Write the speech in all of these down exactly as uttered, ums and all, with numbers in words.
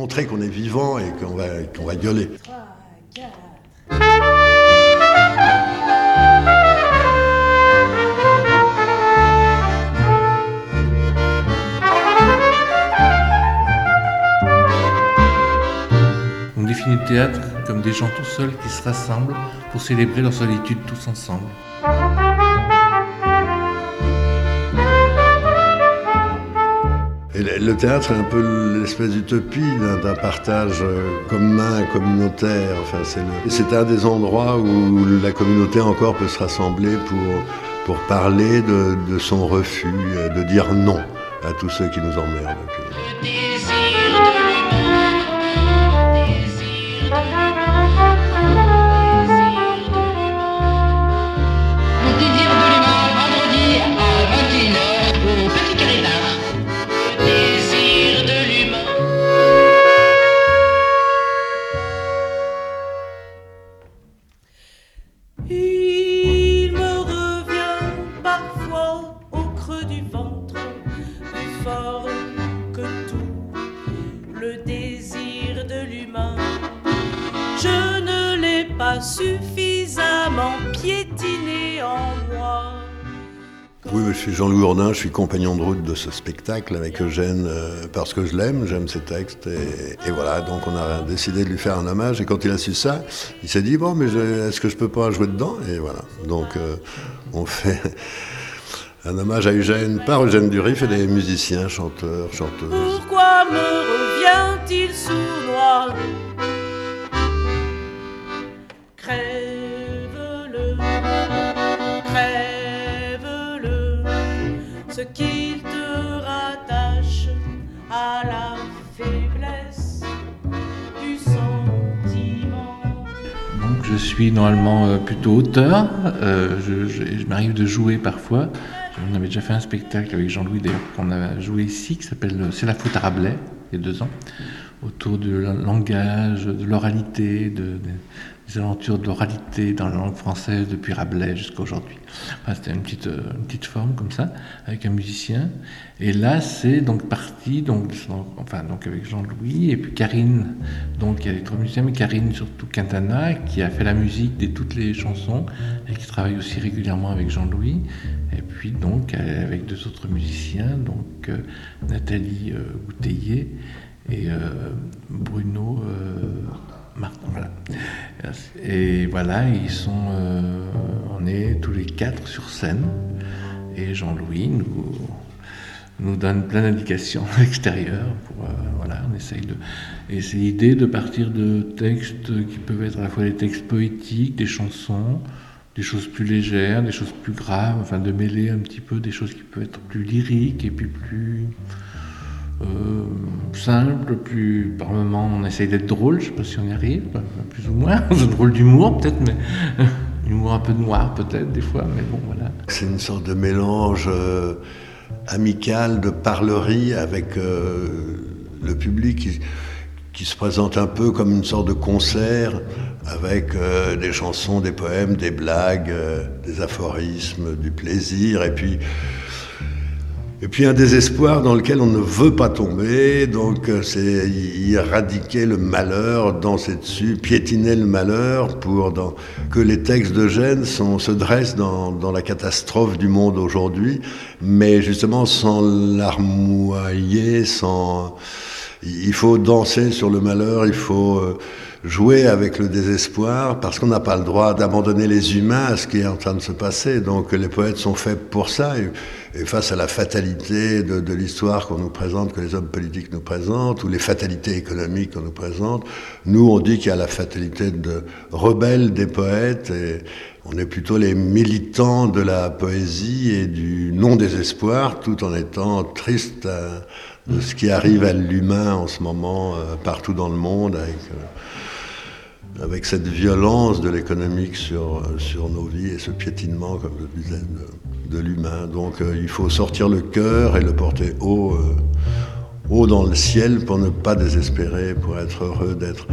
montrer qu'on est vivant et qu'on va, qu'on va gueuler. On définit le théâtre comme des gens tout seuls qui se rassemblent pour célébrer leur solitude tous ensemble. Et le théâtre est un peu l'espèce d'utopie d'un, d'un partage commun, communautaire. Enfin, c'est, le, c'est un des endroits où la communauté encore peut se rassembler pour, pour parler de, de son refus, de dire non à tous ceux qui nous emmerdent. Le désir de l'humain, désir de l'humain, le désir de l'humain, vendredi à vingt et une heures au Petit Carinard. Le désir de l'humain. Il me revient parfois au creux du ventre, plus fort que tout, le désir de l'humain. Je ne l'ai pas suffisamment piétiné en moi. Oui, je suis Jean-Louis Hourdin, je suis compagnon de route de ce spectacle avec Eugène euh, parce que je l'aime, j'aime ses textes et, et voilà, donc on a décidé de lui faire un hommage et quand il a su ça, il s'est dit bon mais je, est-ce que je peux pas jouer dedans et voilà, donc euh, on fait un hommage à Eugène par Eugène Durif et des musiciens, chanteurs, chanteuses. Pourquoi me revient-il sournois? Crève-le, crève-le, ce qu'il te rattache à la faiblesse du sentiment. Donc je suis normalement euh, plutôt auteur, euh, je, je, je m'arrive de jouer parfois. On avait déjà fait un spectacle avec Jean-Louis d'ailleurs qu'on a joué ici qui s'appelle C'est la faute à Rabelais, il y a deux ans, autour du langage, de l'oralité, de, de, des aventures de l'oralité dans la langue française depuis Rabelais jusqu'à aujourd'hui. Enfin, c'était une petite, une petite forme comme ça, avec un musicien. Et là, c'est donc parti, donc, enfin, donc avec Jean-Louis, et puis Karine, donc il y a les trois musiciens, mais Karine surtout Quintana, qui a fait la musique de toutes les chansons, et qui travaille aussi régulièrement avec Jean-Louis. Et puis donc avec deux autres musiciens, donc euh, Nathalie euh, Bouteiller et euh, Bruno euh, Martin. Voilà. Et voilà, ils sont, euh, on est tous les quatre sur scène et Jean-Louis nous nous donne plein d'indications extérieures. Pour, euh, voilà, on essaye de. Et c'est l'idée de partir de textes qui peuvent être à la fois des textes poétiques, des chansons, des choses plus légères, des choses plus graves, enfin de mêler un petit peu des choses qui peuvent être plus lyriques et puis plus euh, simples, plus par moments on essaye d'être drôle, je ne sais pas si on y arrive, plus ou moins, c'est drôle d'humour peut-être, mais humour un peu noir peut-être des fois, mais bon voilà. C'est une sorte de mélange euh, amical, de parlerie avec euh, le public qui, qui se présente un peu comme une sorte de concert avec euh, des chansons, des poèmes, des blagues, euh, des aphorismes, du plaisir, et puis, et puis un désespoir dans lequel on ne veut pas tomber, donc euh, c'est éradiquer le malheur, danser dessus, piétiner le malheur, pour dans, que les textes d'Eugène sont, se dressent dans, dans la catastrophe du monde aujourd'hui, mais justement sans larmoyer, sans... Il faut danser sur le malheur, il faut... Euh, jouer avec le désespoir, parce qu'on n'a pas le droit d'abandonner les humains à ce qui est en train de se passer. Donc les poètes sont faits pour ça, et, et face à la fatalité de, de l'histoire qu'on nous présente, que les hommes politiques nous présentent, ou les fatalités économiques qu'on nous présente, nous on dit qu'il y a la fatalité de rebelle des poètes, et on est plutôt les militants de la poésie et du non-désespoir, tout en étant tristes de ce qui arrive à l'humain en ce moment, euh, partout dans le monde, avec... Euh, avec cette violence de l'économique sur, sur nos vies et ce piétinement, comme je disais, de, de l'humain. Donc euh, il faut sortir le cœur et le porter haut, euh, haut dans le ciel pour ne pas désespérer, pour être heureux d'être.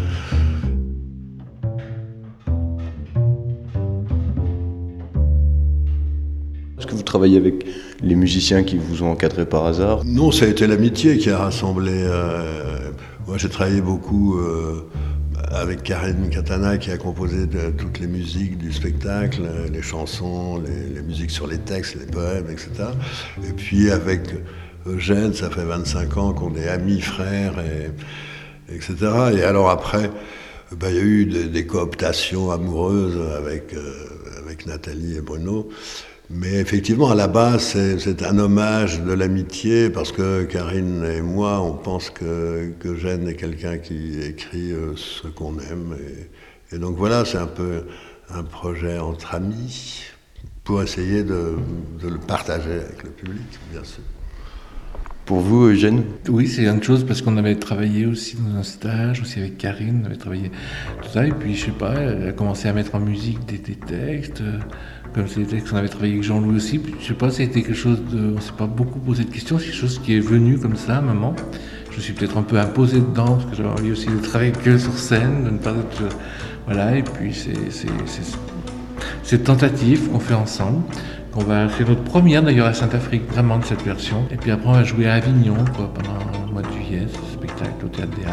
Est-ce que vous travaillez avec les musiciens qui vous ont encadré par hasard ? Non, ça a été l'amitié qui a rassemblé... Euh, Moi, j'ai travaillé beaucoup euh, avec Karine Katana, qui a composé de, toutes les musiques du spectacle, les chansons, les, les musiques sur les textes, les poèmes, et cetera. Et puis avec Eugène, ça fait vingt-cinq ans qu'on est amis, frères, et, etc. Et alors après, ben, il y a eu des, des cooptations amoureuses avec, euh, avec Nathalie et Bruno. Mais effectivement, à la base, c'est, c'est un hommage de l'amitié, parce que Karine et moi, on pense que, que Eugène est quelqu'un qui écrit euh, ce qu'on aime. Et, et donc voilà, c'est un peu un projet entre amis, pour essayer de, de le partager avec le public, bien sûr. Pour vous, Eugène ? Oui, c'est une chose, parce qu'on avait travaillé aussi dans un stage, aussi avec Karine, on avait travaillé tout ça, et puis je sais pas, elle a commencé à mettre en musique des, des textes, euh, comme c'est des textes qu'on avait travaillé avec Jean-Louis aussi, puis je sais pas, c'était quelque chose de, on s'est pas beaucoup posé de questions, c'est quelque chose qui est venu comme ça à un moment. Je me suis peut-être un peu imposé dedans, parce que j'avais envie aussi de travailler que sur scène, de ne pas être, euh, voilà, et puis c'est, c'est, c'est, cette tentative qu'on fait ensemble. On va faire notre première d'ailleurs à Saint-Afrique, vraiment de cette version. Et puis après on va jouer à Avignon quoi, pendant le mois de juillet, ce spectacle au Théâtre des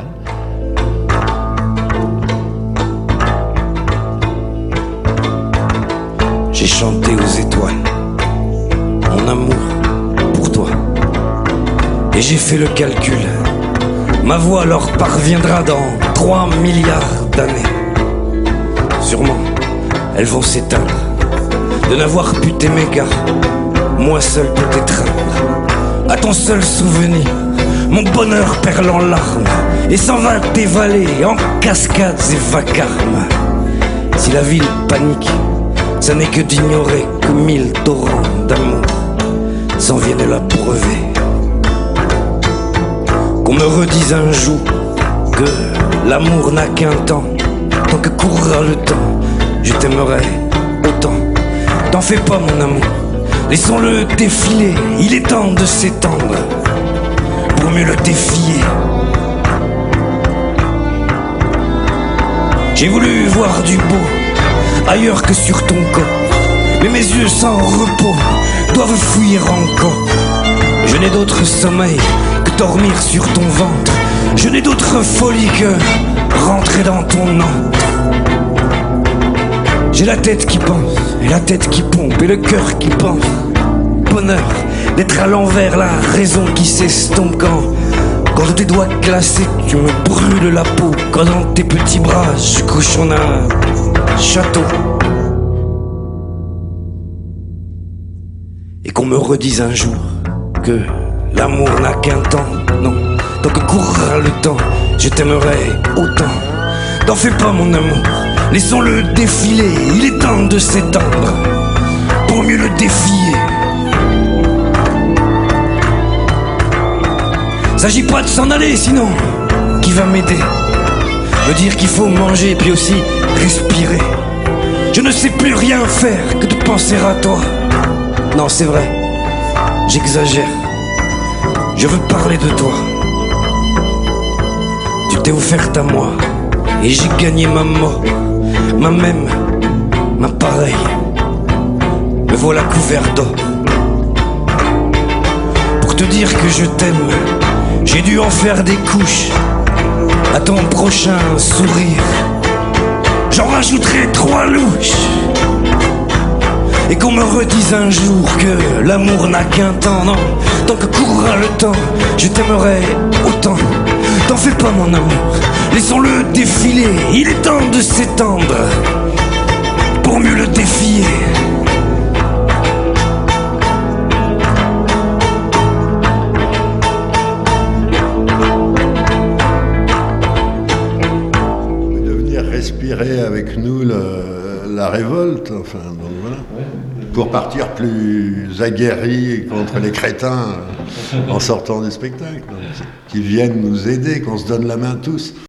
Halles. J'ai chanté aux étoiles mon amour pour toi. Et j'ai fait le calcul, ma voix leur parviendra dans trois milliards d'années. Sûrement, elles vont s'éteindre de n'avoir pu t'aimer, car moi seul peux t'étreindre à ton seul souvenir. Mon bonheur perle en larmes et s'en va dévaler en cascades et vacarmes. Si la ville panique, ça n'est que d'ignorer que mille torrents d'amour s'en viennent la brever. Qu'on me redise un jour que l'amour n'a qu'un temps, tant que courra le temps, je t'aimerai autant. T'en fais pas mon amour, laissons-le défiler, il est temps de s'étendre pour mieux le défier. J'ai voulu voir du beau ailleurs que sur ton corps, mais mes yeux sans repos doivent fuir encore. Je n'ai d'autre sommeil que dormir sur ton ventre, je n'ai d'autre folie que rentrer dans ton antre. J'ai la tête qui pense, et la tête qui pompe, et le cœur qui pense. Bonheur d'être à l'envers, la raison qui s'estompe quand, quand de tes doigts glacés, tu me brûles la peau. Quand dans tes petits bras, je couche en un château. Et qu'on me redise un jour que l'amour n'a qu'un temps, non. Tant que courra le temps, je t'aimerai autant. T'en fais pas mon amour, laissons-le défiler, il est temps de s'étendre pour mieux le défier. S'agit pas de s'en aller, sinon qui va m'aider? Me dire qu'il faut manger puis aussi respirer. Je ne sais plus rien faire que de penser à toi. Non, c'est vrai, j'exagère. Je veux parler de toi. Tu t'es offerte à moi et j'ai gagné ma mort, ma même, ma pareille. Me voilà couvert d'or. Pour te dire que je t'aime, j'ai dû en faire des couches. À ton prochain sourire, j'en rajouterai trois louches. Et qu'on me redise un jour que l'amour n'a qu'un temps, non. Tant que courra le temps, je t'aimerai autant. T'en fais pas mon amour, laissons-le défiler, il est temps de s'étendre pour mieux le défier. De venir respirer avec nous le, la révolte, enfin, donc voilà. Pour partir plus aguerris contre les crétins en sortant du spectacle, qui viennent nous aider, qu'on se donne la main tous.